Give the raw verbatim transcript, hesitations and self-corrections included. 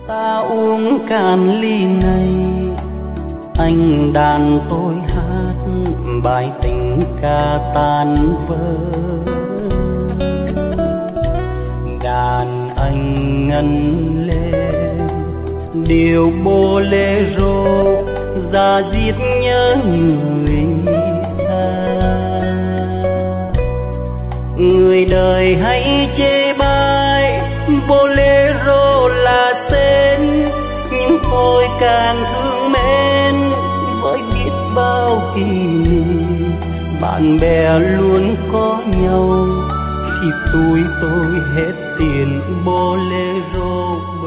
Ta uống cạn ly này, anh đàn tôi hát bài tình ca tan vỡ. Đàn anh ngân lên điều bolero ra diết nhớ người ta. Người đời hãy chê bai bolero là tên, nhưng tôi càng thương mến với biết bao kỷ niệm. Bạn bè luôn có nhau khi túi tôi hết tiền bolero.